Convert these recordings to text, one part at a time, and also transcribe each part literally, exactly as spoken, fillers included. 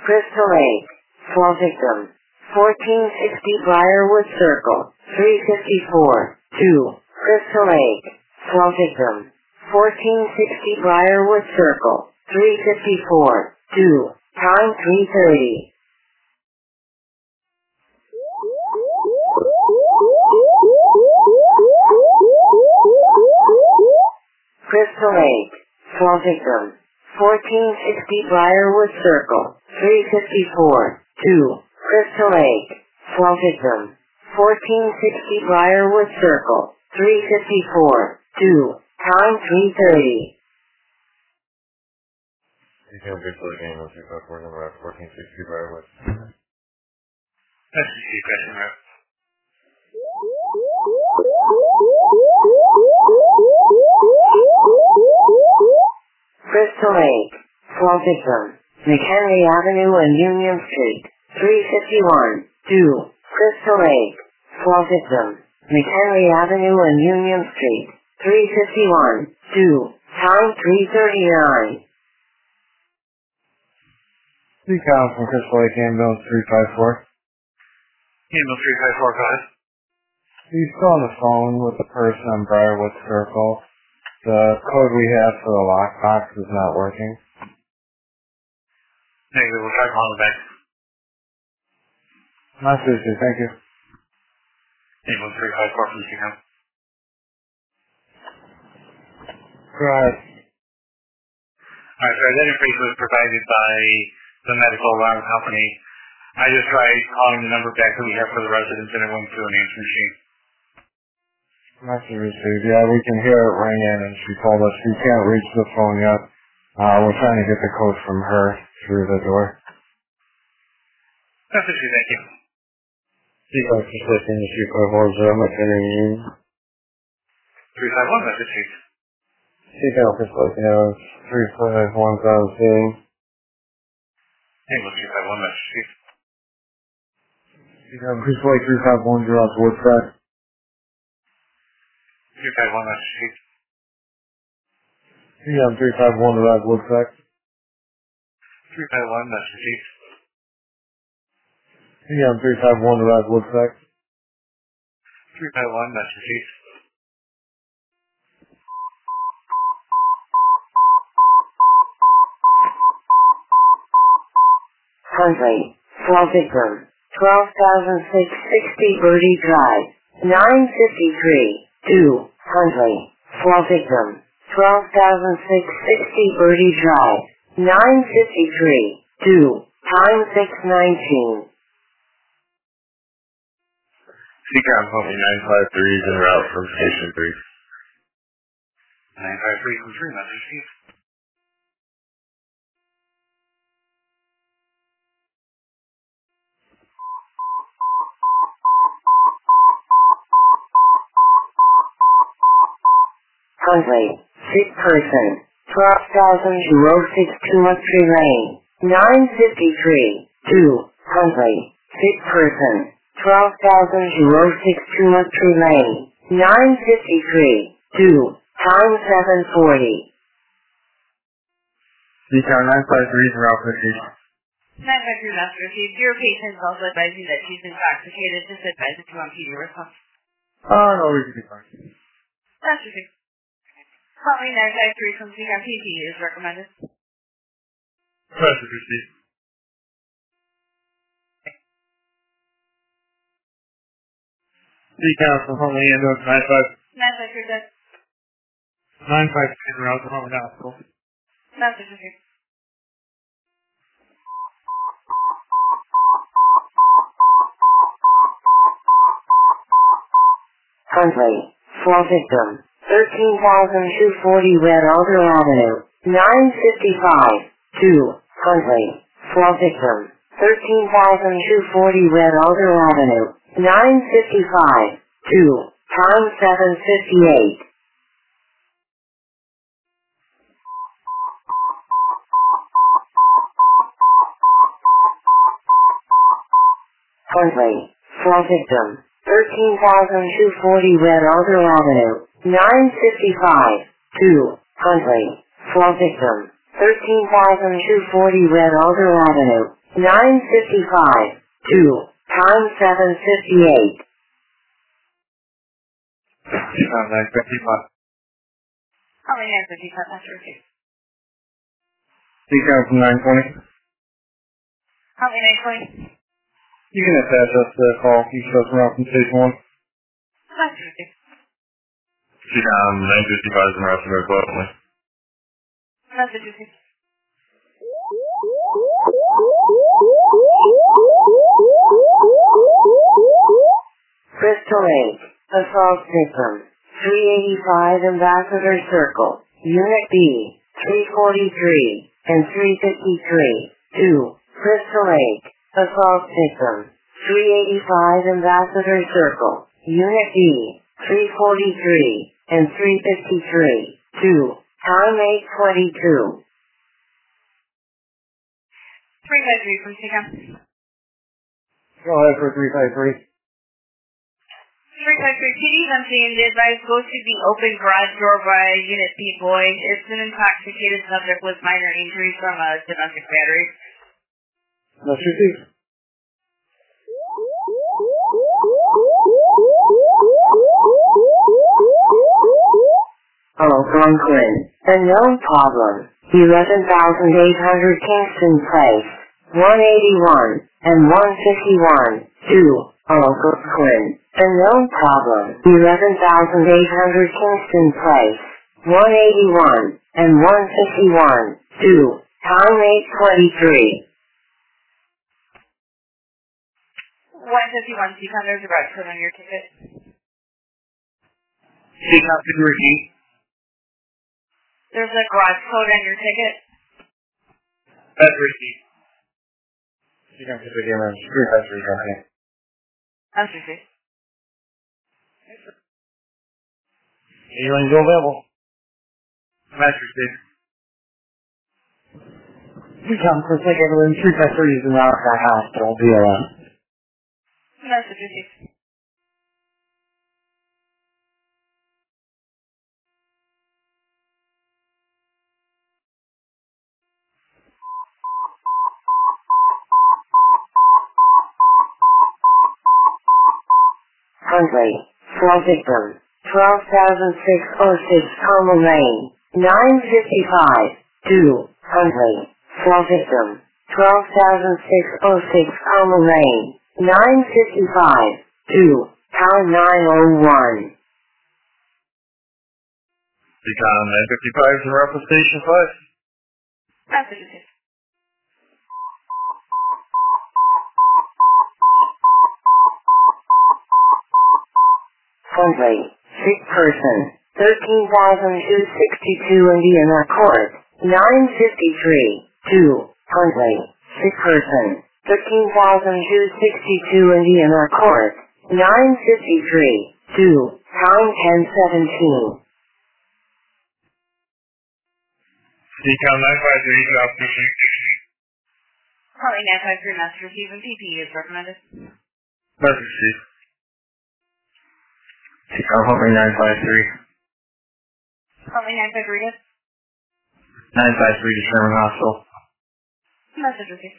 Crystal Lake. Fall victim. fourteen sixty Briarwood Circle. three fifty-four. two. Crystal Lake. Fall victim. fourteen sixty Briarwood Circle. three fifty-four. two. Time three thirty. Crystal Lake. Fall victim. fourteen sixty Briarwood Circle. three fifty-four. two. Crystal Lake. Fall victim. fourteen sixty Briarwood Circle. three fifty-four. two. Time three thirty. You can't be for the game of two five four number at fourteen sixty Briarwood. That's the key question, right? Crystal Lake. Fall victim. McHenry Avenue and Union Street. three fifty-one. two. Crystal Lake. Fall victim. McHenry Avenue and Union Street. three fifty-one. two. Time three thirty-nine. Decon from Crystal Lake Ambulance three five four. Ambulance three five four, go ahead. He's still on the phone with the person on Briarwood Circle. The code we have for the lockbox is not working. Negative, we'll try calling back. Not seriously, thank you. Ambulance three five four from the Decon. Go ahead. Alright, so that information was provided by the medical alarm company. I just tried calling the number back that we have for the residents and it went through an answer machine. Message received. Yeah, we can hear it ring in, and she told us she can't reach the phone yet. Uh, we're trying to get the code from her through the door. That's it, thank you. Decon just listening to three five four zero McHenry. three five one, that's it. Decon Crystal Lake Ambulance three five one thousand. Ambulance three five one, that's it. Decon Crystal Lake three five one zero Woodford. three five one, that's it. Decon three five one Red Woodford. three five one, that's it. Decon three five one Red Woodford. three five one, that's it. Huntley. Fall victim. twelve thousand six hundred sixty Birdie Drive. nine fifty-three. two. Huntley. Fall victim. twelve thousand six hundred sixty Birdie Drive. nine fifty-three. two. Time six nineteen. Decon Company nine five three is en route from Station three. nine five three from three, that's it. Huntley. Sick person. twelve thousand two oh six Tumutry Lane. nine fifty-three. two. Huntley. Sick person. twelve thousand two oh six Tumutry Lane. nine fifty-three. two. Time seven forty. Decon nine five three is en route from Station. nine five three master received. Your patient is also advising that she's intoxicated. Just advise if you want P D response. Oh, no, we can be fine. Master received. Calling nine five three from Decon P P is recommended. Message received. Decon from Homely Ambulance nine five. nine five three dead. nine five three is en route to Homely Hospital. Master received. Huntley. Fall victim. thirteen thousand two hundred forty Red Alder Avenue. nine fifty-five. two. Huntley. Fall victim. thirteen thousand two hundred forty Red Alder Avenue. nine fifty-five. two. Time seven fifty-eight. Huntley. Fall victim. thirteen thousand two hundred forty Red Alder Avenue. nine fifty-five. two. Huntley. Fall victim. thirteen thousand two hundred forty Red Alder Avenue. nine fifty-five, two, time seven fifty-eight. Sean nine fifty-five. Calling nine fifty-five, master received. Decon from nine twenty. Calling nine twenty. You can attach us to the call. You show us around from station one. Master received. Decon nine fifty-five is in Rustenburg, Oakland. Master received. Crystal Lake, assault victim, three eighty-five Ambassador Circle, Unit B, three forty-three, and three fifty-three, two, Crystal Lake, assault victim, three eighty-five Ambassador Circle, Unit B, three forty-three, and three fifty-three, two, time eight twenty-two. three five three, please take on. Go ahead for three five three. three five three, P D's emptying the advice go to the open garage door by Unit B boy. It's an intoxicated subject with minor injuries from a domestic battery. Let's receive. Oh, Franklin, a no problem. eleven thousand eight hundred Kingston Place, one eighty-one, and one fifty-one, two, oh, Franklin, a no problem. eleven thousand eight hundred Kingston Place, one eighty-one, and one fifty-one, two, time eight twenty-three. one fifty-one, Decon, there's a red code on your ticket. Decon, could you repeat? There's a garage code on your ticket. That's received. Decon fifty again, three five three, okay. That's received. Aliens available. That's received. Decon for second room, three five three is in Rockford Hospital, B L M. Message received. Huntley, flow victim, twelve thousand six hundred six Common Lane, nine fifty-five, two, Huntley, flow victim, twelve thousand six hundred six Common Lane, nine fifty-five, two, time nine oh one. Decon nine fifty-five is in reference station five. Message received. Huntley, sick person, thirteen thousand two hundred sixty-two Indiana Court, nine fifty-three, two, Huntley, sick person, thirteen thousand two hundred sixty-two Indiana Court, nine fifty-three, two, time ten seventeen. Decon nine five three, drop station. Calling nine five three, master received, and P P E is recommended. That's received. Decon Huntley nine five three. Calling nine five three, good. nine five three to Sherman Hospital. Message received.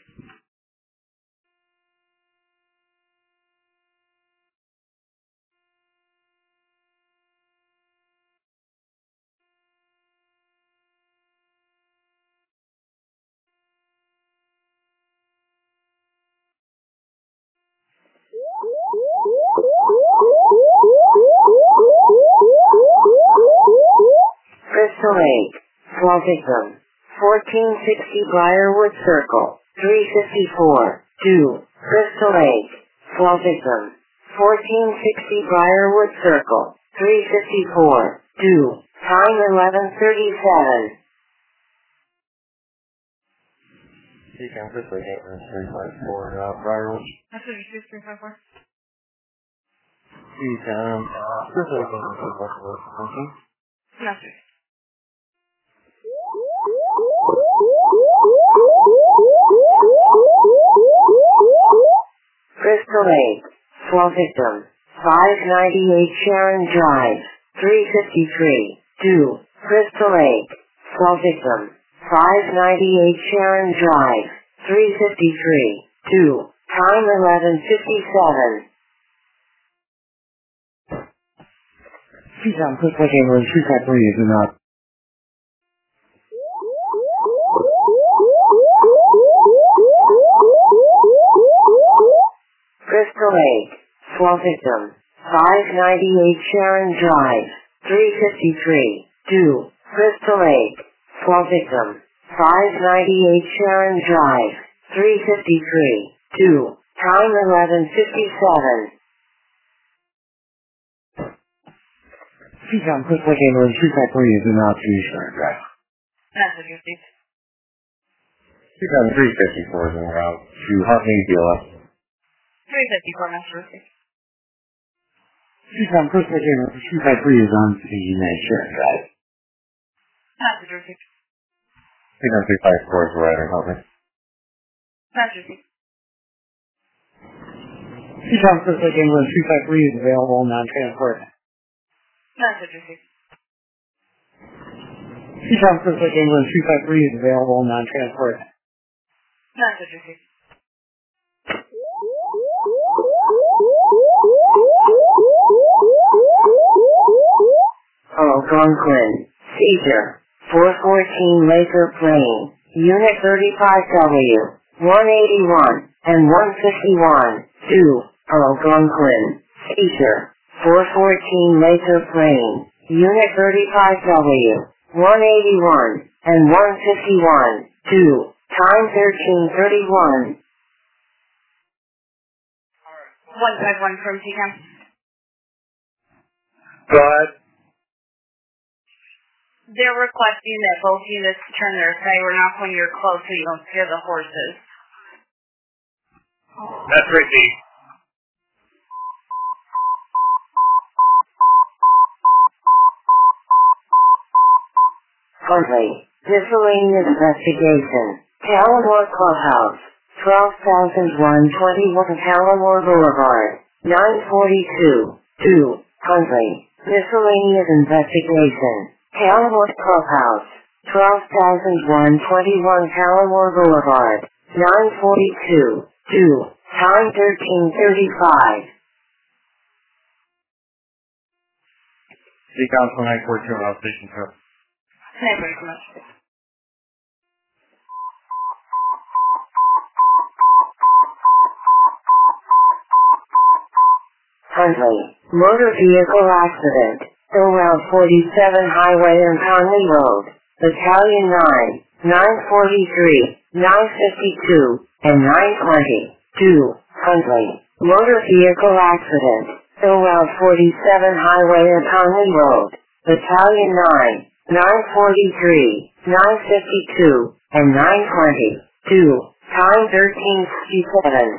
Crystal Lake, flow victim, fourteen sixty Briarwood Circle, three fifty-four, two, Crystal Lake, flow victim, fourteen sixty Briarwood Circle, three fifty-four, two, time eleven thirty-seven. Decon Crystal Lake, three five four, uh, Briarwood. Message received, three five four. Decon, uh, Crystal Lake, three five four, okay. Message. Crystal Lake, flow victim, five ninety-eight Sharon Drive, three fifty-three, two, Crystal Lake, flow victim, five ninety-eight Sharon Drive, three fifty-three, two, time eleven fifty-seven. Please um, click like England, two five three is not. Crystal Lake, Fall Victim, five ninety-eight Sharon Drive, three fifty-three, two, Crystal Lake, Fall Victim, five ninety-eight Sharon Drive, three fifty-three, two, time eleven fifty-seven. Please um, click like England, two five three is not two Sharon Drive. That's what you think. Please um, three fifty-four is en route to Huntley, B L S. three fifty-four, Master Rosie. Please um, click like England, two five three is on to the United Sharon Drive. Master Rosie. Please um, three five four is right in Huntley. Master Rosie. Please um, click like England, two five three is available, non-transport. Master Rosie. Please um, click like England, two five three is available, non-transport. Master Rosie. Algonquin, Seizure, four fourteen Laker Plain, Unit thirty-five W, one eighty-one, and one fifty-one, two, Algonquin, Seizure, four fourteen Laker Plain, Unit thirty-five W, one eighty-one, and one fifty-one, two, time thirteen thirty-one. one five one from T C A M. Go ahead. They're requesting that both units turn their siren off when you're close so you don't scare the horses. That's Ricky. Huntley, Miscellaneous Investigation, Palomar Clubhouse, twelve thousand one hundred twenty-one Palomar Boulevard, nine forty-two, two, Huntley, Miscellaneous Investigation, Palomar Clubhouse, twelve thousand one hundred twenty-one Palomar Boulevard, nine forty-two, two, time thirteen thirty-five. City Council nine forty-two, Route Station two. Thank you very much. Huntley, motor vehicle accident, Route forty-seven Highway and Conley Road, Battalion nine, nine forty-three, nine fifty-two, and nine twenty, two, Huntley, motor vehicle accident, Route forty-seven Highway and Conley Road, Battalion nine, nine forty-three, nine fifty-two, and nine twenty, two, time thirteen sixty-seven.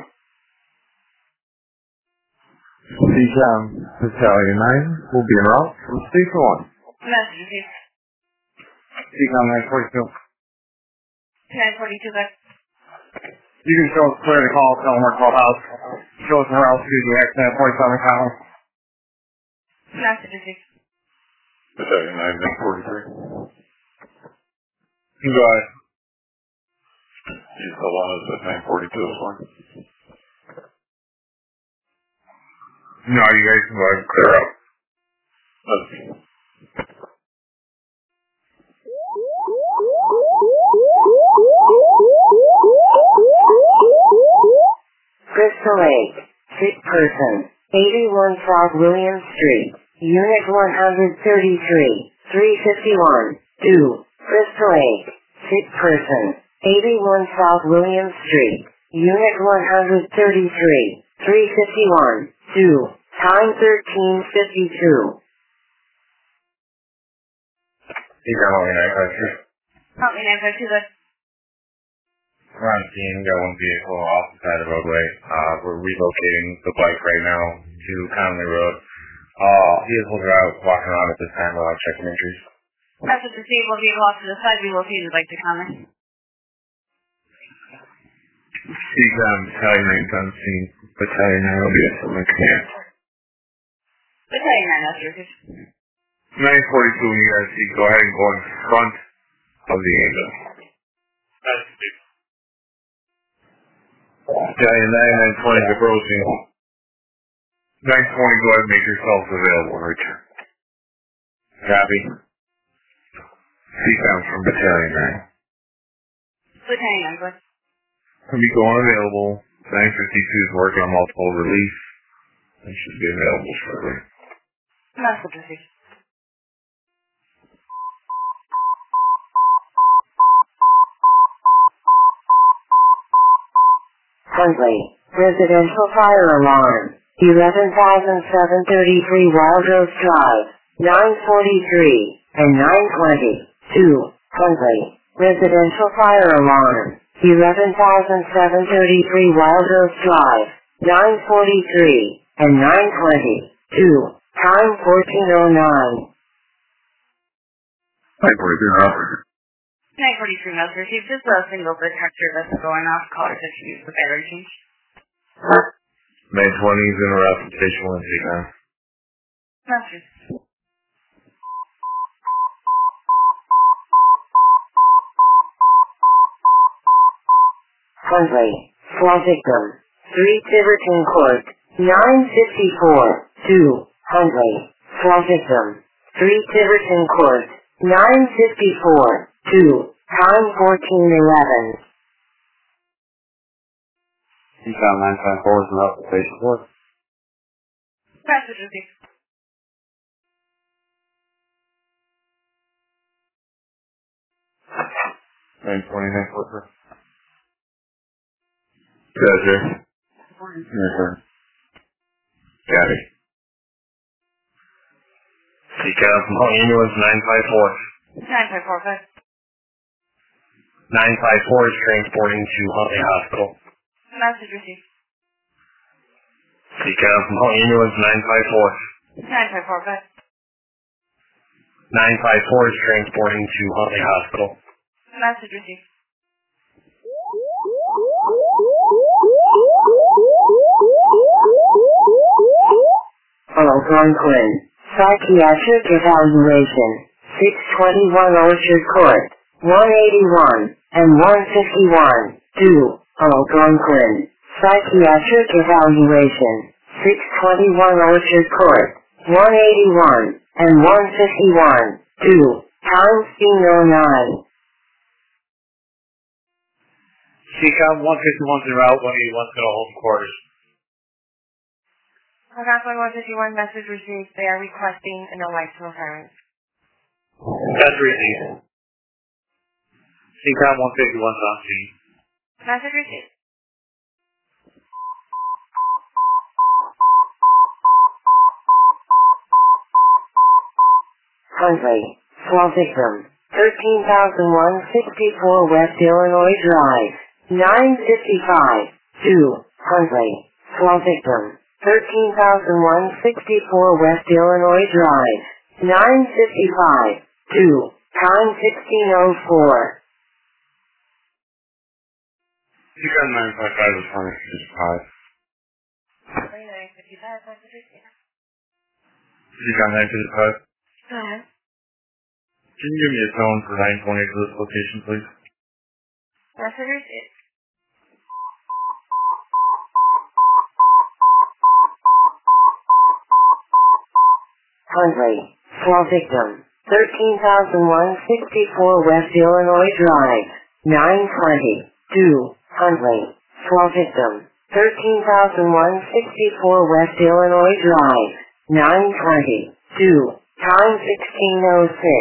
City um, Battalion nine will be en route from Station one. Master Rosie. City Council nine forty-two. nine forty-two, guys. You can show us clear to call Palomar Clubhouse. Show us en route to the accident at forty-seven County. Master Rosie. Battalion nine, nine forty-three. You go ahead. You still want us at nine forty-two this one? No, you guys can go ahead and clear up. Okay. Crystal Lake, sick person, eighty-one South William Street, Unit one thirty-three, three fifty-one, two, Crystal Lake, sick person, eighty-one South William Street, Unit one thirty-three, three fifty-one, two, time thirteen fifty-two. You got only nine five Help me, nine fifty-two, guys. We're on scene, got one vehicle off the side of the roadway. Uh, we're relocating the bike right now to Conley Road. Uh, vehicles are out walking around at this time without checking injuries. That's a disabled vehicle off to the side. We will see you'd like to comment. Steve, um, Battalion nine's on scene. Battalion nine will be at my command. Battalion nine, Master Rosie. nine forty-two, when you guys see, go ahead and go in front of the ambulance. That's Battalion nine, nine twenty approaching. nine twenty, go ahead and make yourselves available, Richard. Copy. C-Count from Battalion nine. Battalion nine, go ahead. Will be going available. nine fifty-two is working on multiple release. It should be available shortly. Message received. Huntley, residential fire alarm, eleven thousand seven hundred thirty-three Wild Rose Drive, nine forty-three, and nine twenty, two, Huntley, residential fire alarm, eleven thousand seven hundred thirty-three Wild Rose Drive, nine forty-three, and nine twenty, two, time fourteen oh nine. nine forty-three, huh? nine forty-three, message received. Just a single detector that's going off. Caller said she used the battery change. nine twenty is in route from station one, C-Count. Message. Huntley, fall victim, three Tiverton Court, nine fifty-four, two, Huntley, fall victim, three Tiverton Court, nine fifty-four, two, time fourteen eleven. C-Count nine five four is in route from station four. Message received. nine twenty, nine forty-four. Gotcha. Yes, sir. Got it. C-Count from Hong Ambulance nine five four. nine five four, go ahead. nine five four is transporting to Huntley Hospital. Message received. C-Count from Hong Ambulance nine five four. nine five four, go ahead. nine five four is transporting to Huntley Hospital. Message received. Algonquin, psychiatric evaluation, six twenty-one Orchard Court, one eighty-one, and one fifty-one, two, Algonquin, psychiatric evaluation, six twenty-one Orchard Court, one eighty-one, and one fifty-one, two, time fifteen oh nine. C-Count one fifty-one is en route, one eighty-one is going to hold quarters. Algonquin one fifty-one, message received. They are requesting an electrical sirens. That's received. C-Count one fifty-one is on scene. Message received. Huntley, fall victim, thirteen thousand one hundred sixty-four West Illinois Drive, nine fifty-five, two, Huntley, fall victim, thirteen thousand one hundred sixty-four West Illinois Drive, nine fifty-five, two, time sixteen oh four. C-Count nine five five is on five. nine fifty-five, message received. C-Count nine fifty-five. Go ahead. Can you give me a tone for nine twenty to this location, please? Message received. Huntley, fall victim, thirteen thousand one hundred sixty-four West Illinois Drive, nine twenty, two, Huntley, fall victim, thirteen thousand one hundred sixty-four West Illinois Drive, nine twenty, two, time sixteen oh six.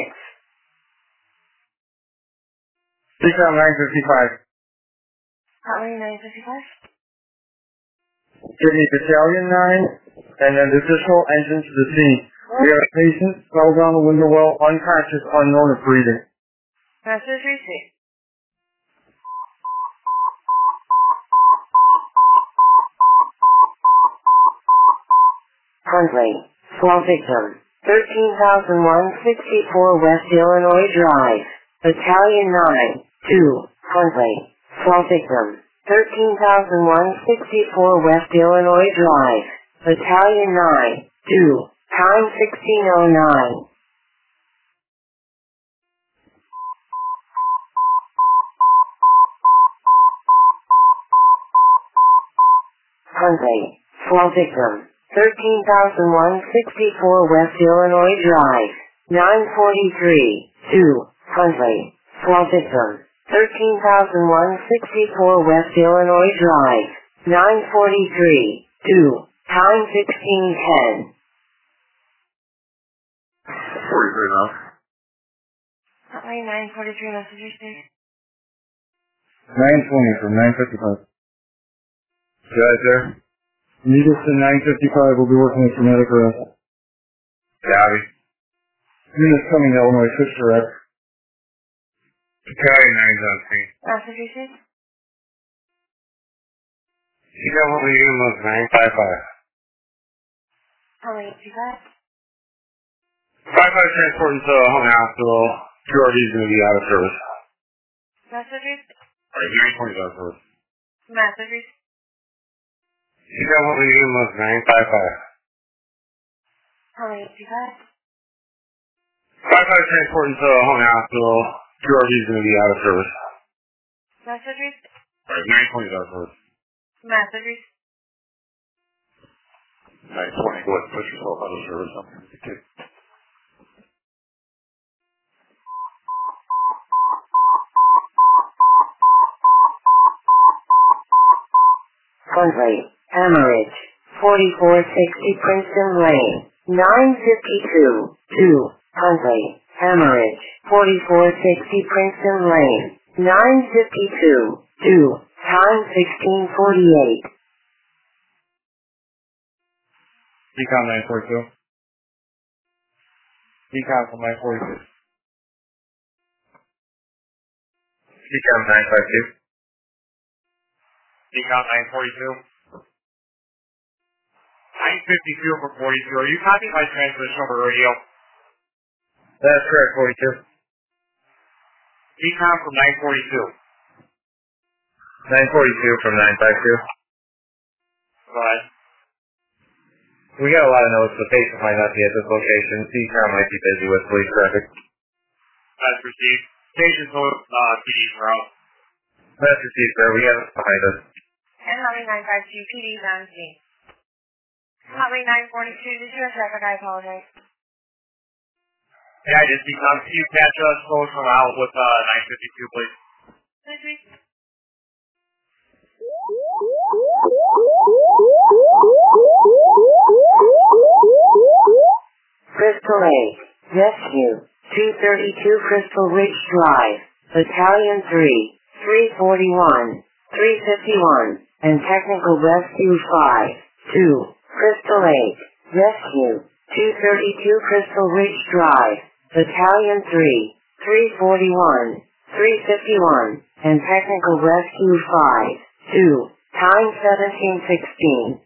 C-Count nine fifty-five. Huntley nine fifty-five. Give me Battalion nine, and an additional engine to the scene. We have a patient, fell down the window well, unconscious, unknown of breathing. Message received. Huntley, fall victim, thirteen thousand one hundred sixty-four West Illinois Drive, Battalion nine, two, Huntley, fall victim, thirteen thousand one hundred sixty-four West Illinois Drive, Battalion nine, two, time sixteen oh nine. Huntley. Fall victim. thirteen thousand one hundred sixty-four West Illinois Drive. nine forty-three. two. Huntley. Fall victim. thirteen thousand one hundred sixty-four West Illinois Drive. nine forty-three. two. Time sixteen ten. forty-three now. Hotline nine forty-three messages, please. nine twenty from nine fifty-five. You guys there? Needles to nine fifty-five will be working with Kinetic arrest. Copy. Units coming to Illinois, switch direct. Copy, nine's on scene. Messages, please. You got what we do most nine five five. How many do you got? five five transporting to Home Hospital. Georgie's going to be out of service. Messages? Alright, nine twenty's out of service. Messages. You got what we do most nine five five. How many do you got? five five transporting to Home Hospital. Georgie's going to be out of service. Messages. Alright, nine twenty's out of service. Messages. nine twenty, go ahead and put yourself out of service. I'm going to be kidding. Huntley. Hemorrhage. forty-four sixty Princeton Lane. nine fifty-two. two. Huntley. Hemorrhage. forty-four sixty Princeton Lane. nine fifty-two. two. Time sixteen forty-eight. Decom nine forty-two. Decom from nine forty-two. Decom nine five two. Decom nine forty-two. nine fifty-two for forty-two. Are you copying my transmission over radio? That's correct, forty-two. Decom from nine forty-two. nine forty-two from nine five two. Go ahead. We got a lot of notes. The patient might not be at this location. Decom might be busy with police traffic. That's received. Patient's on uh, P D for out. That's received, sir. We have it behind us. And Hotline nine five two, P D's on scene. Hotline nine forty-two, this is your traffic, I apologize. Yeah, I just Decom. Can you catch us close from out with uh, nine fifty-two, please? Messages. Crystal Lake. Rescue. two thirty-two Crystal Ridge Drive. Battalion three. three forty-one. three fifty-one. And Technical Rescue five. two. Crystal Lake. Rescue. two thirty-two Crystal Ridge Drive. Battalion three. three forty-one. three fifty-one. And Technical Rescue five. two. Time seventeen sixteen.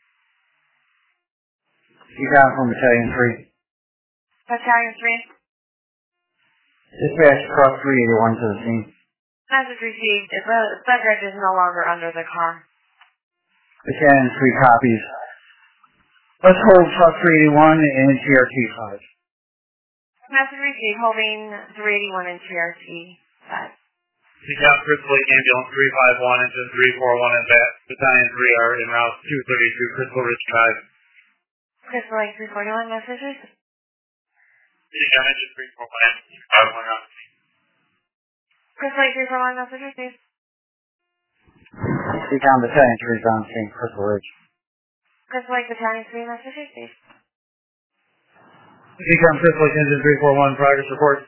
Decom from Battalion three. Battalion three. Dispatch truck three eighty-one to the scene. Message received. The subject is no longer under the car. Battalion three copies. Let's hold truck three eighty-one and T R T five. Message received, holding three eighty-one and T R T five. Decom Crystal Lake Ambulance three five one, engine three four one, and Battalion three are en route two thirty-two Crystal Ridge Drive. Crystal Lake three forty-one messages. Decom engine three four one, engine two five one on scene. Crystal Lake three forty-one messages, please. Decom Battalion three is on scene, Crystal Ridge. Crystal Lake Battalion three messages, please. Decom Crystal Lake engine three four one, progress report.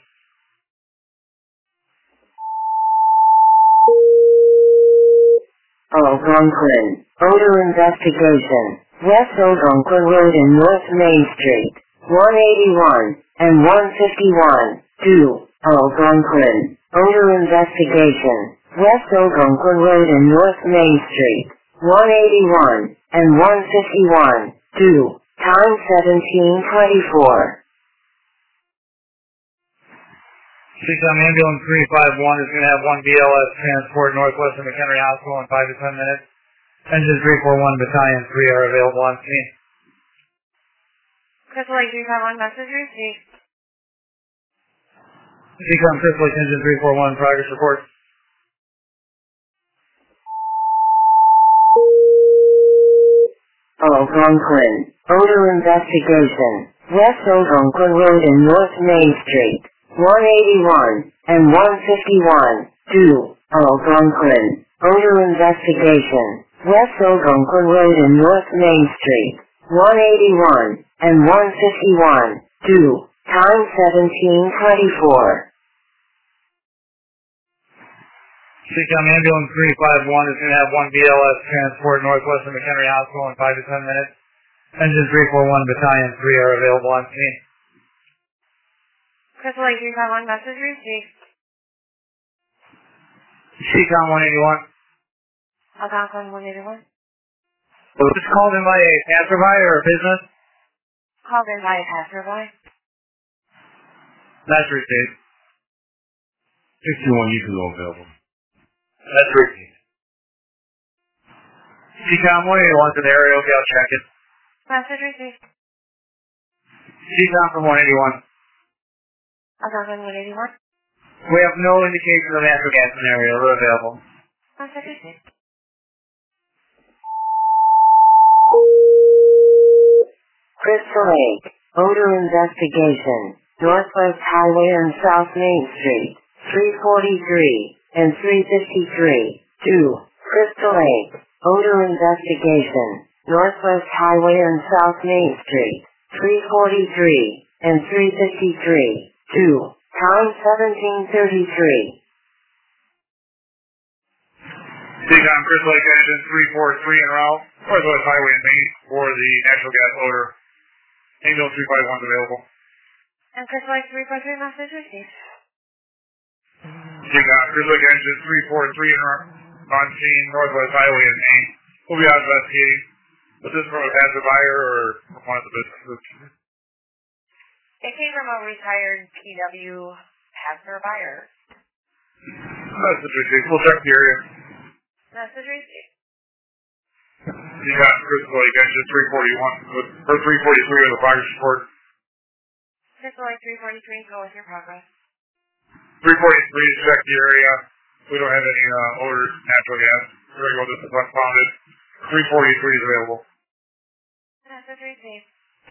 Algonquin. Odor investigation. West Algonquin Road and North Main Street. one eighty-one and one fifty-one. two. Algonquin. Odor investigation. West Algonquin Road and North Main Street. one eighty-one and one fifty-one. two. Time seventeen twenty-four. Decom Ambulance three five one is going to have one B L S transport northwest of McHenry Hospital in five to ten minutes. Engine three four one, Battalion three are available on scene. Crystal Lake three five one message received. Decom Crystal Lake engine three four one, progress report. Algonquin, odor investigation, West Algonquin Road and North Main Street, one eighty-one and one fifty-one, two, Algonquin, odor investigation, West Algonquin Road and North Main Street, one eighty-one and one fifty-one, two, time seventeen twenty-four. Seacom Ambulance three five one is going to have one B L S transport northwest of McHenry Hospital in five to ten minutes. Engine three four one Battalion three are available on scene. Crystal Lake three five one, message received. Seacom one eighty-one. Algonquin one eighty-one. Was called in by a passerby or a business? Called in by a passerby. That's received. sixty-one U P O available. That's received. Seacom one eighty-one to the area, okay, I'll check it. Message received. Seacom from one eighty-one. Algonquin one eighty-one. We have no indication of natural gas in the area. We're available. Message received. Crystal Lake, odor investigation, Northwest Highway and South Main Street, three forty-three and three fifty-three, two, Crystal Lake, odor investigation, Northwest Highway and South Main Street, three forty-three and three fifty-three, two, time seventeen thirty-three. Seacom Crystal Lake engine three four three en route, Northwest Highway and Main for the natural gas odor. Angel three five one is available. And Crystal Lake three four three, message received. Seacom Crystal Lake engine three four three en route on scene, Northwest Highway and Main. We'll be out investigating. Was this from a passerby or from one of the businesses? It came from a retired P W passerby. Message received. We'll check the area. Message received. You got Crystal Lake engine three forty-one, with, or three forty-three with a progress report. Crystal Lake three forty-three, go with your progress. three forty-three, check the area. We don't have any uh, odor, natural gas. We're going to go this is unfounded. three forty-three is available. Message received.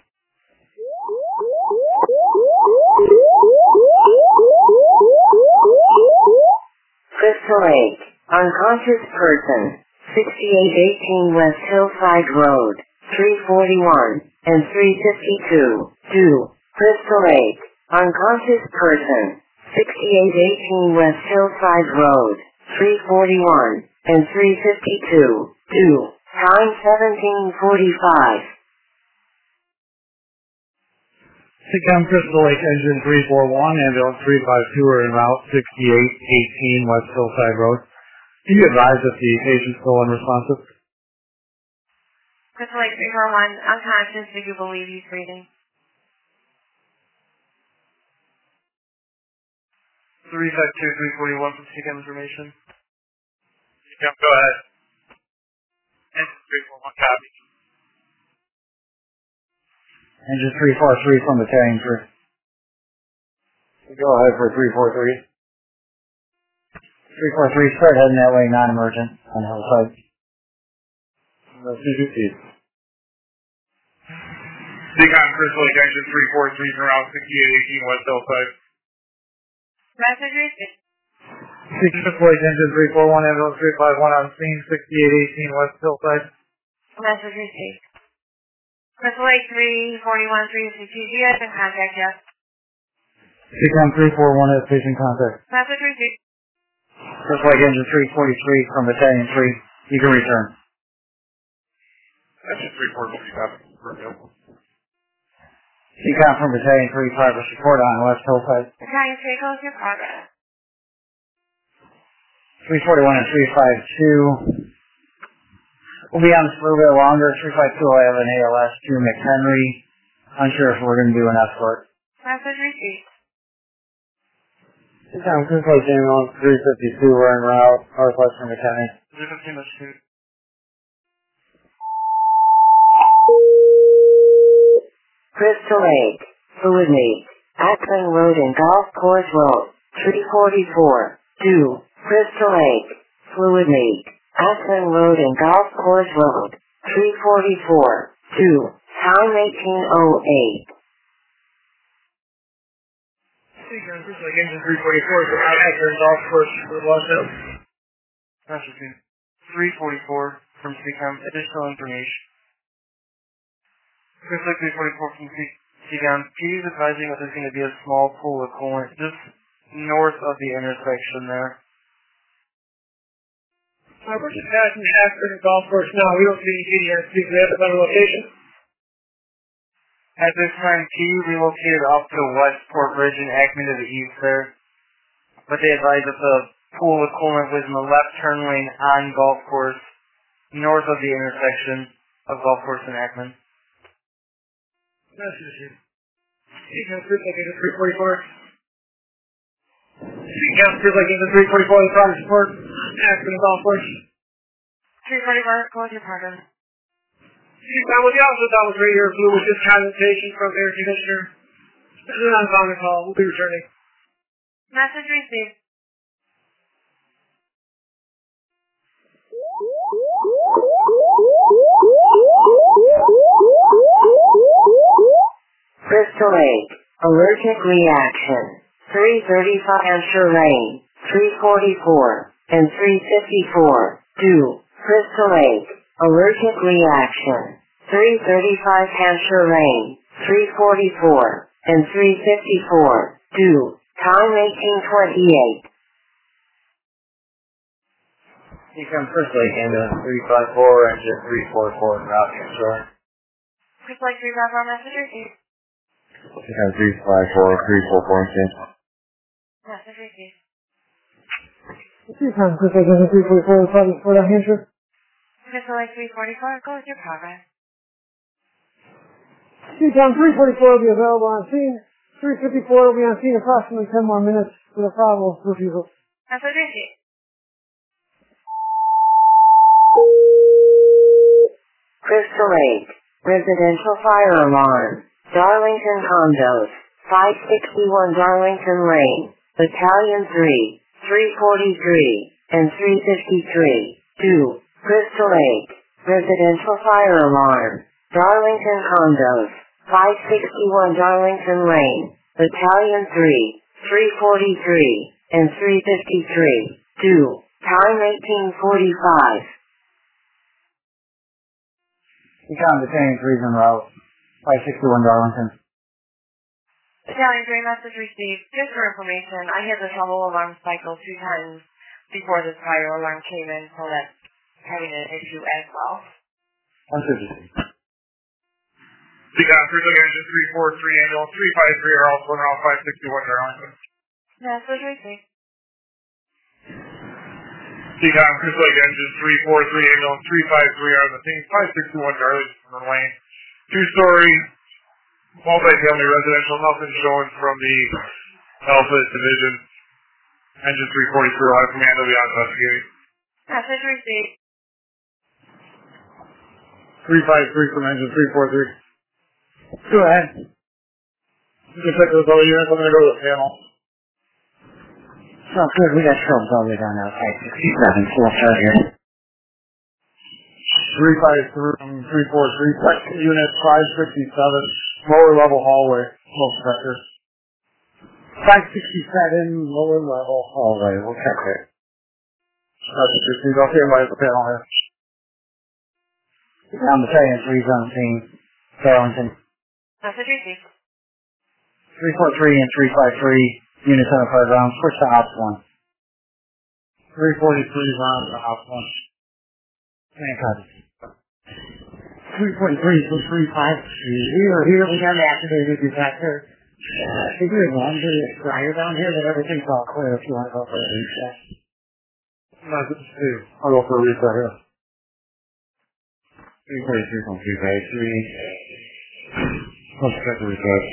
Crystal Lake, unconscious person, sixty-eight eighteen West Hillside Road, three forty-one and three fifty-two, two, Crystal Lake, unconscious person, sixty-eight eighteen West Hillside Road, three forty-one and three fifty-two, two, time seventeen forty-five. Seacom Crystal Lake engine three four one, ambulance three five two are en route, sixty-eight eighteen West Hillside Road. Can you advise if the patient's still unresponsive? Crystal Lake three four one, unconscious, do you believe he's breathing? three five two, three forty-one from Seacom information. Seacom, go ahead. Engine three four one, copy. Engine three four three from Battalion three. Go ahead for three four three. three four three, start heading that way, non-emergent, on Hillside. C G T. Seacom Crystal Lake engine three four three from route sixty-eight eighteen West Hillside. Message received. Seacom Crystal Lake engine three four one, ambulance three five one on scene, sixty-eight eighteen West Hillside. Message received. Crystal Lake three forty-one, three fifty-two, do you guys in contact yet? Seacom three four one has patient contact. Message received. Crystal Lake engine three forty-three from Battalion three. You can return. Engine three four three, copy. We're available. Seacom from Battalion three, progress report on West Hillside. Battalion three, go with your progress. three forty-one and three five two. We'll be on this a little bit longer. three five two will have an A L S to McHenry. Unsure if we're going to do an escort. Message received. Seacom Crystal Lake ambulance three fifty-two, we're en route, northwest from McHenry. three fifteen, let's shoot. Crystal Lake, Fluid Lake, Ackling Road and Golf Course Road, three forty-four, two, Crystal Lake, Fluid Lake, Ackling Road and Golf Course Road, three forty-four, two, time eighteen oh eight. Seagull, this is like engine three forty-four, so I have their golf course for the washout. Master team. three forty-four from Seacom, additional information. Chris like three forty-four from Seacom, P is advising that there's going to be a small pool of coolant just north of the intersection there. Uh, we're just passing Ashford and golf course now. We don't see any P D S Ps. We have a better location. At this time, P relocated up to Westport Bridge and Acme to the east there. But they advised that the pool of coolant was in the left turn lane on golf course, north of the intersection of golf course and Acme. That's it. Seacom Group like into three forty-four. Seacom Group like into three forty-four, the product support. Acme golf course. three forty-four, go with your partner. Seacom, what the officer thought was radio blue was just condensation from air conditioner. This is an unfounded call. We'll be returning. Message received. Crystal Lake, allergic reaction, three thirty-five Hampshire Lane, three forty-four, and three fifty-four, due, Crystal Lake, allergic reaction, three thirty-five Hampshire Lane, three forty-four, and three fifty-four, due, time eighteen twenty-eight. Seacom Crystal Lake into three five four, engine three forty-four, route control. Chris like three five four, message received. Seacom three five four, three four four, Message received. Seacom Crystal Lake into three forty-four, the product support on Hampshire. Crystal like three forty-four, go with your progress. Seacom three forty-four will be available on scene. three fifty-four will be on scene approximately ten more minutes with a probable refusal. Message received. Crystal Lake, residential fire alarm, Darlington Condos, five sixty-one Darlington Lane, Battalion three, three forty-three, and three fifty-three, due, Crystal Lake, residential fire alarm, Darlington Condos, five sixty-one Darlington Lane, Battalion three, three forty-three, and three fifty-three, due, time eighteen forty-five. Seacom Battalion three en route, five sixty-one Darlington. Battalion three, message received. Just for information, I had the trouble alarm cycle two times before this fire alarm came in, so that's having an issue as well. Message received. Seacom Crystal Lake engine three four three, annual three five three are also around five sixty-one Darlington. Message received. Seacom Crystal Lake engine three four three, annual three five three are the same five sixty-one Darlington Lane. Two-story, multi-family residential, nothing showing from the Alpha Division. Engine three forty-three will have command of the investigating. Message received. three five three from engine three four three. Go ahead. You can check those other units. I'm going to go to the panel. Sounds good. We got shrubs all the way down there. five sixty-seven, full start here. three five three from three four three. Second unit five sixty-seven. Lower level hallway. Smoke detector. five sixty-seven. Lower level hallway. We'll check it. That's what you see. I'll see everybody at the panel here. Seacom Battalion three seventeen, Darlington. Message received. three four three and three five three, units identified round. Switch to ops one. three forty-three round to ops one. Man, copy. three forty-three to three five three. Here, here, we have activated detector. Figure it one, fire down here that everything's all clear if you want to go for a reset. No, this is two. I'll go for a reset here. three forty-three from three five three. Let's check the reset.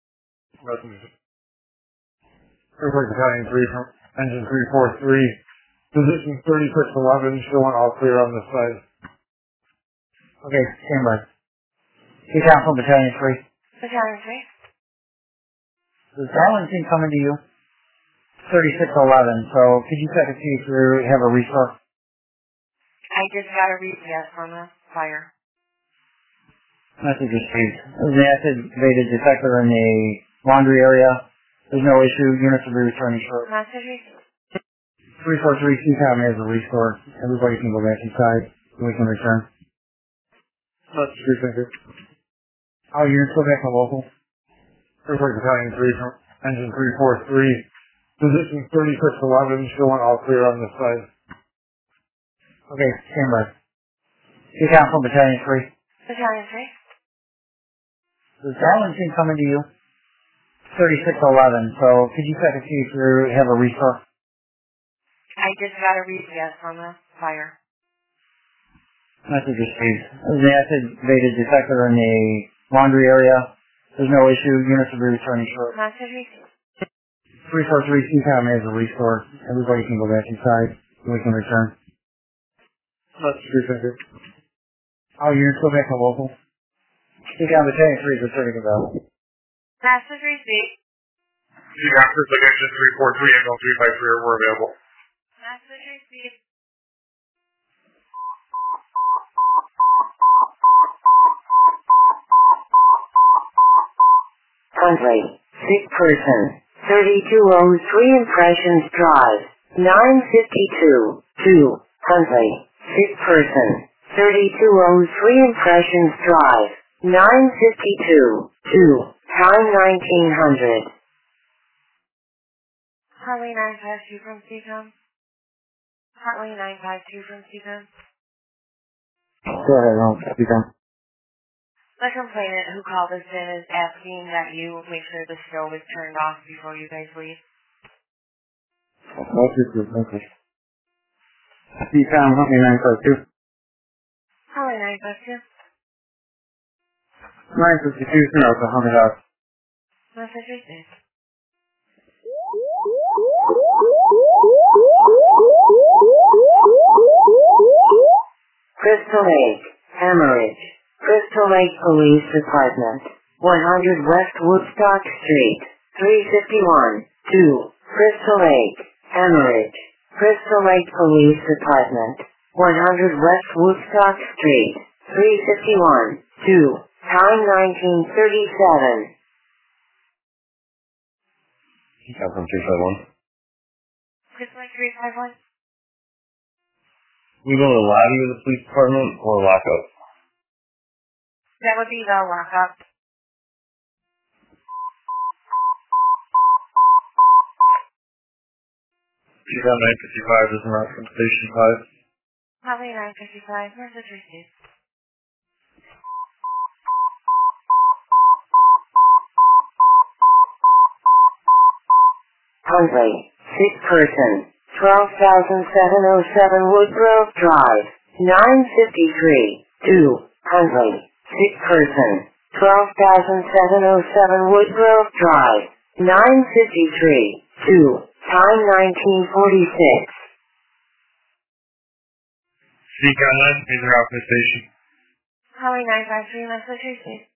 Airport Battalion three from engine three four three. Position thirty-six eleven, showing all clear on this side. Okay, stand by. Seacom from Battalion three. Battalion three. Is Darlington coming to you? thirty-six eleven, so could you check to see if you have a resource? I just got a reset from the fire. Message received. There's an activated detector in the laundry area. There's no issue. Units will be returning shortly. Message received. three four three C COM has a restore. Everybody can go back inside. We can return. Message received. All units go back to local. Airport Battalion three from engine three four three. Position thirty-six eleven, showing all clear on this side. Okay, stand by. C COM from Battalion three. Battalion three. The silencing coming to you. thirty-six eleven, so could you check and see if you have a restore? I just got a read yes on the fire. Message received. There's an activated detector in the laundry area. There's no issue. Units will be returning shortly. Message received. three four three C COM has a restore. Everybody can go back inside. We can return. Message received. All units go back to local. C COM Battalion three is returning about. Message received. The actors like engine three four three and L three five three were available. Message received. Huntley, sick person, thirty-two oh three Impressions Drive, nine fifty-two, two, Huntley, sick person, thirty-two oh three Impressions Drive, nine fifty-two, two, time nineteen hundred. Hartley nine five two from C COM. Hartley nine five two from C COM. Go ahead, I'll speak on. The complainant who called us in is asking that you make sure the stove is turned off before you guys leave. Message received. Okay. C COM, Huntley nine five two. Hartley nine five two. nine fifty-two, send out to one hundred out. Message received. Crystal Lake, Hemorrhage, Crystal Lake Police Department, one hundred West Woodstock Street, three fifty-one, two, Crystal Lake, Hemorrhage, Crystal Lake Police Department, one hundred West Woodstock Street, three fifty-one, two, time nineteen thirty-seven. C COM from three five one. Crystal Lake three five one. We go to the lobby of the police department or lockup? That would be the lockup. C COM nine fifty-five is not from Station five. Hartley nine fifty-five. Message received. Huntley, sick person, twelve thousand seven oh seven Woodgrove Drive, nine fifty-three, two, Huntley, sick person, twelve thousand seven oh seven Woodgrove Drive, nine fifty-three, two, time nineteen forty-six. C COM nine, these are out for the station. Hartley nine five three. Message received.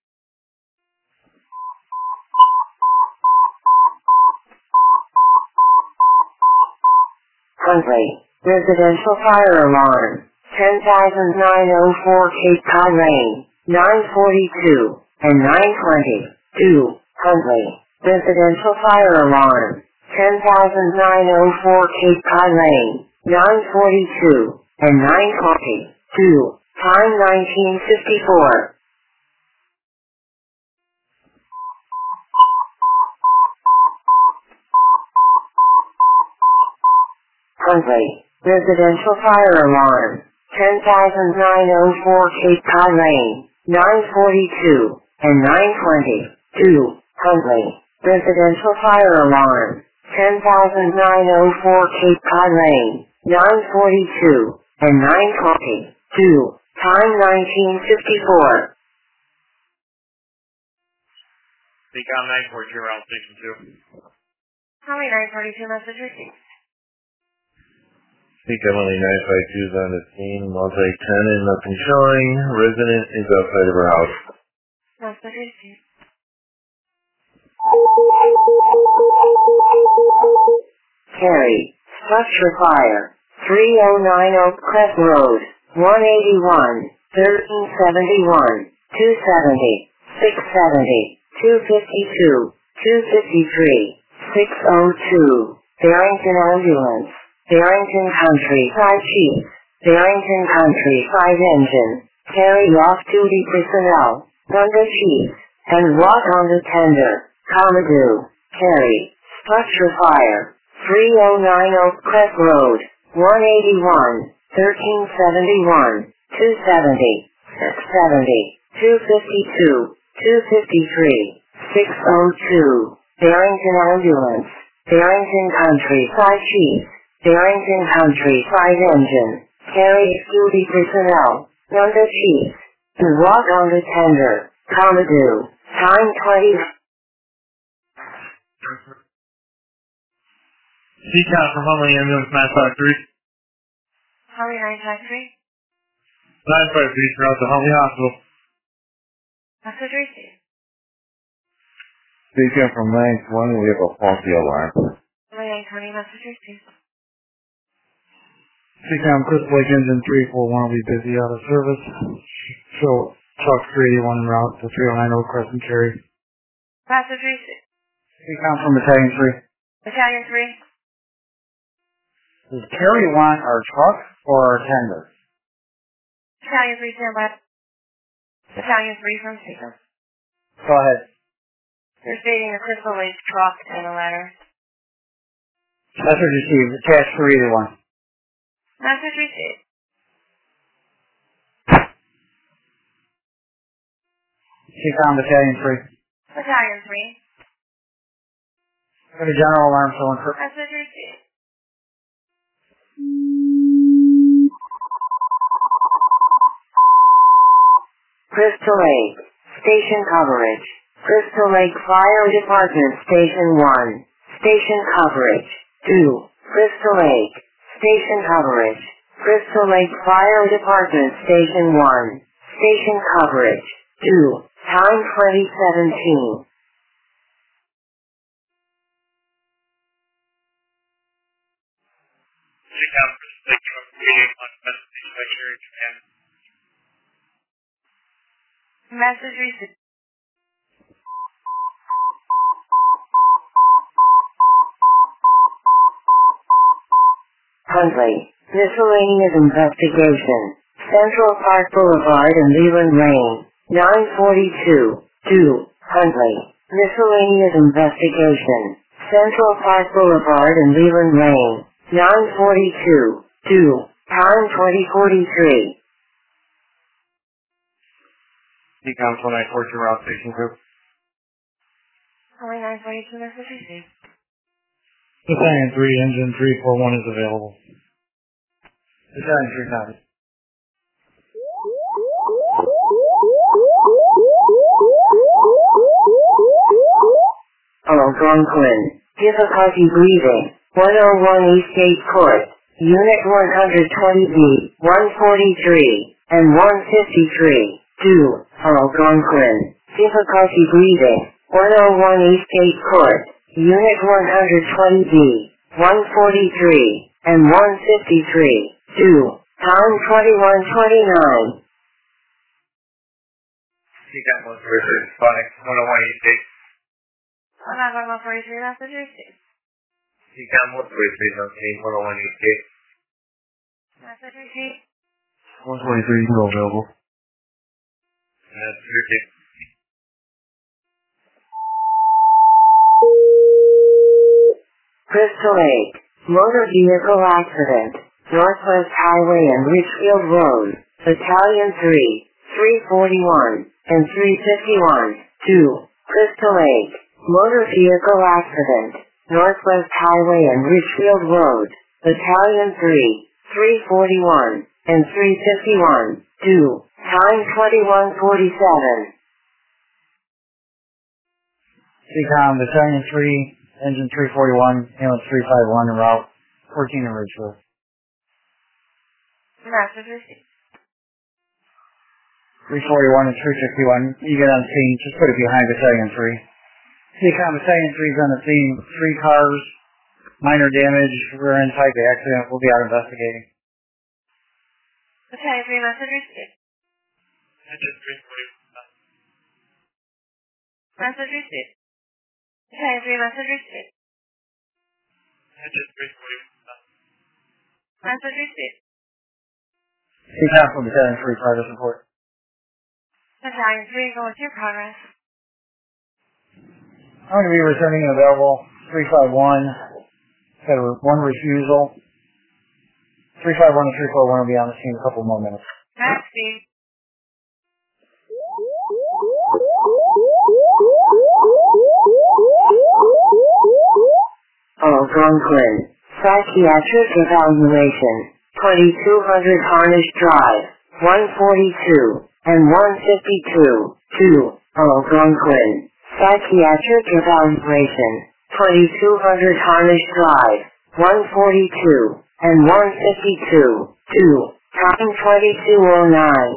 Huntley, residential fire alarm, ten thousand nine oh four Cape Cod Lane, nine forty-two, and nine twenty, two, Huntley, residential fire alarm, ten thousand nine oh four Cape Cod Lane, nine forty-two, and nine twenty, two, time nineteen fifty-four. Huntley, residential fire alarm, ten thousand nine oh four Cape Cod Lane, nine forty-two, and nine twenty, two, Huntley, residential fire alarm, ten thousand nine oh four Cape Cod Lane, nine forty-two, and nine twenty, two, time nineteen fifty-four. C COM nine forty-two around Station two. Hartley nine forty-two. Message received. C COM nine fifty-two is on the scene. Mosaic tenant, nothing showing. Resident is outside of her house. Message received. Carry, structure fire, three oh nine Oak Crest Road, one eighty-one, thirteen seventy-one, two seventy, six seventy, two fifty-two, two fifty-three, six oh two, Barrington Ambulance, Barrington Country five Chief, Barrington Country five Engine, carry off-duty personnel, Thunder Chief, and walk on the tender, Commodore, carry, structure fire, three oh nine Oak Crest Road, one eighty-one, thirteen seventy-one, two seventy, six seventy, two fifty-two, two fifty-three, six oh two, Barrington Ambulance, Barrington Country five Chief, Barrington Country five Engine, carry duty personnel, Thunder Chief, and walk on the tender, Commodore, time twenty. C-Count from Hunley Ambulance nine five three. Hunley nine five three. nine five three throughout the Hunley Hospital. Message received. C-Count from nine twenty, we have a faulty alarm. Hunley nine twenty, message received. C-Count Crystal Lake Engine three four one will be busy out of service. Show truck three eighty-one en route to three oh nine Oak Crescent Carry. Message received. C-Count from Battalion three. Battalion three. Does Carry want our truck or our tender? Battalion three, stand by. Battalion three from Seeker. Go ahead. They're stating the Crystal Lake truck in a letter. Message received. Attached three eighty-one. Message received. C-Count Battalion three. Battalion three. Got a general alarm showing for... Message received. Crystal Lake, station coverage. Crystal Lake Fire Department Station one, station coverage. two, Crystal Lake, station coverage. Crystal Lake Fire Department Station one, station coverage. two, time twenty seventeen. C-Count Crystal Lake from three eighty-one, message secretary command. Message received. Huntley, miscellaneous investigation. Central Park Boulevard and Leland Lane, nine forty-two, two, Huntley, miscellaneous investigation. Central Park Boulevard and Leland Lane, nine forty-two, two, time twenty forty-three. C-Count one nine four two route station group. Hunley nine forty-two, message received. Battalion three, Engine three four one is available. Battalion three, copy. Algonquin, difficulty breathing, one oh one Eastgate Court, Unit one twenty B, one forty-three, and one fifty-three, two, Algonquin, difficulty breathing, one oh one Eastgate Court, Unit one twenty B, one forty-three, and one fifty-three, two, time twenty-one twenty-nine. C-Count one Richard, Phonics one oh one Eastgate. one nine one forty-three, message received. C-Count one forty-three on scene, one oh one Eastgate. Message received. one twenty-three, you can go available. That's received. Crystal Lake, motor vehicle accident, Northwest Highway and Richfield Road, Battalion three, three forty-one, and three fifty-one, two, Crystal Lake, motor vehicle accident, Northwest Highway and Richfield Road, Battalion three, three forty-one, and three fifty-one, two, time twenty-one forty-seven. C-Count Battalion three, Engine three forty-one, Ambulance three fifty-one, en route fourteen in Ridgeville. Message received. three forty-one and three fifty-one, you get on scene, just put it behind Battalion three. C-Count Battalion three is on the scene, three cars, minor damage, rear end type accident, we'll be out investigating. Battalion three, message received. Engine three forty-one, Message received. ten three, message received. Engine three forty. Message received. C-Con from Battalion three, progress report. Battalion three, go with your progress. I'm going to be returning and available. three five one. Got a one refusal. three five one and three four one will be on the scene in a couple more minutes. Max speed. Algonquin. Psychiatric evaluation. twenty-two hundred Harnish Drive. one forty-two and one fifty-two. two. Algonquin. Psychiatric evaluation. twenty-two hundred Harnish Drive. one forty-two and one fifty-two. two. Time twenty-two oh nine.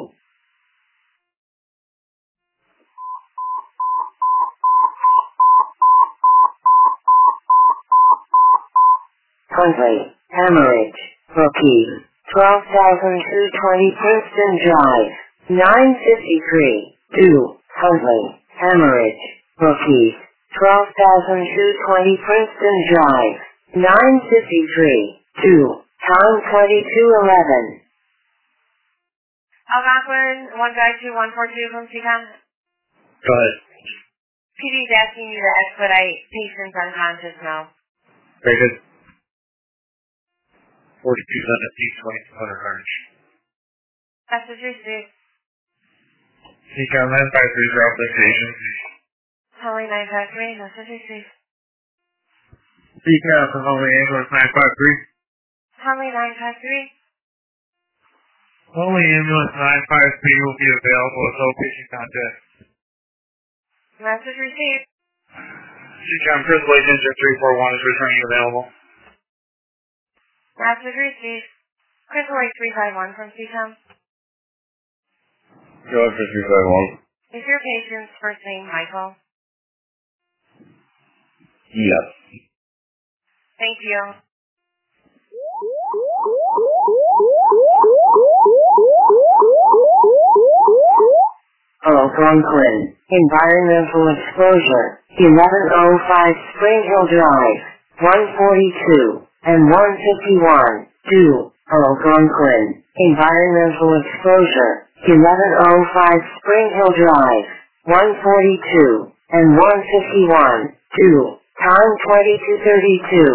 Huntley. Hemorrhage. Rookie. twelve thousand two hundred twenty Princeton Drive. nine fifty-three. two. Huntley. Hemorrhage. Rookie. twelve thousand two hundred twenty Princeton Drive. nine fifty-three. two. Time twenty-two eleven. Algonquin, one five two one four two from C-Com. Go ahead. P D's asking you to expedite patients unconscious now. Very good. forty-two hundred, twenty-two hundred Harnish. Message received. C-Com nine five three, drop the station. Holly nine five three, message received. C-Com from Holy Ambulance nine five three. Holly nine five three. Holy Ambulance nine five three will be available as all patient contact. Message received. C-Com Chris Lake Engine three four one is returning available. Message received. Crystal Lake three five one from C-Com. Go ahead for three five one. Is your patient's first name Michael? Yes. Thank you. Algonquin. Environmental exposure. eleven oh five Spring Hill Drive. one forty-two and one fifty-one. two. Algonquin. Environmental exposure. eleven oh five Spring Hill Drive. one forty-two and one fifty-one. two. Time twenty-two thirty-two.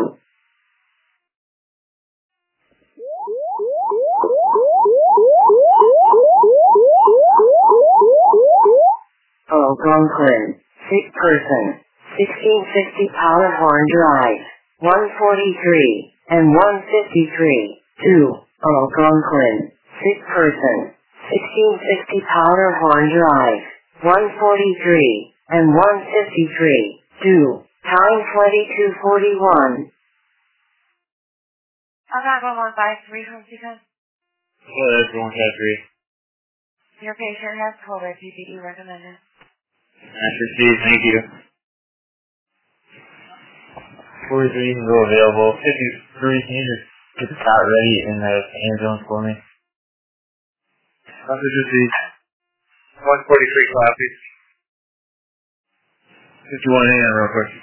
Algonquin. Sick person. sixteen sixty Powderhorn Drive. one forty-three and one fifty-three. two. Algonquin. Sick person. sixteen sixty Powderhorn Drive. one forty-three and one fifty-three. two. Time twenty-two forty-one. Algonquin one five three from C-Com. Go ahead for one five three. Your patient has COVID. P P E recommended. That's received, thank you. forty-three can go available. fifty-three, can you just get the cot ready in the ambulance for me? Message received. one forty-three copy. fifty-one, hang on real quick.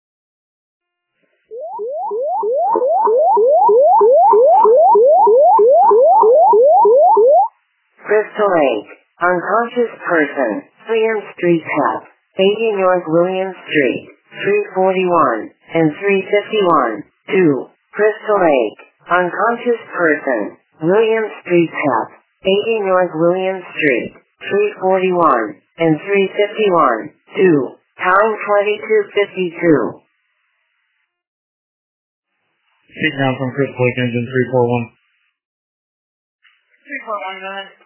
Crystal Lake. Unconscious person. William Street Tap. eighty North William Street. three forty-one and three fifty-one. two. Crystal Lake. Unconscious person. William Street Tap. eighty North William Street. three forty-one and three fifty-one. two. Time twenty-two fifty-two. C-Com from Crystal Lake Engine three four one. three four one, go ahead.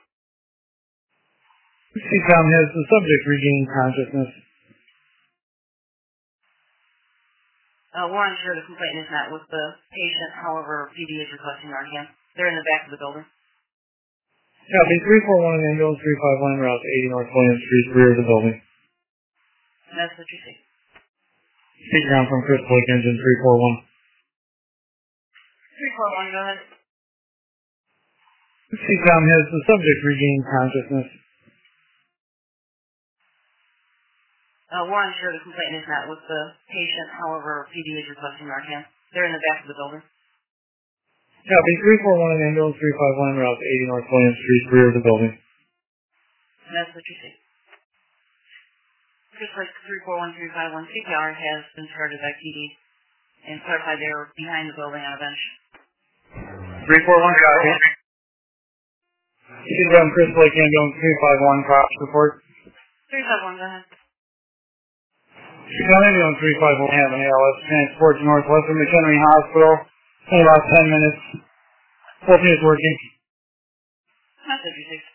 C-Com has the subject regained consciousness. Uh, we're unsure the complaint is met with the patient, however, P D is requesting Narcan. They're in the back of the building. Copy three four one ambulance three five one route to eighty North William Street, rear of the building. That's what you see. C-Com from Crystal Lake Engine three four one. three four one, go ahead. C-Com has the subject regained consciousness. Uh, we're unsure the complaint is not with the patient, however, P D is requesting Narcan. They're in the back of the building. Copy three four one ambulance three five one route eighty North William Street, rear of the building. And that's what you see. Just like three four one three five one, C P R has been started by P D and clarified they were behind the building on a bench. three four one, copy. You can run Chris Lake ambulance three five one, cross report. three five one, go ahead. Chicago ambulance three five one, have an A L S transport to Northwestern McHenry Hospital in about ten minutes. Both units working. That's what you see.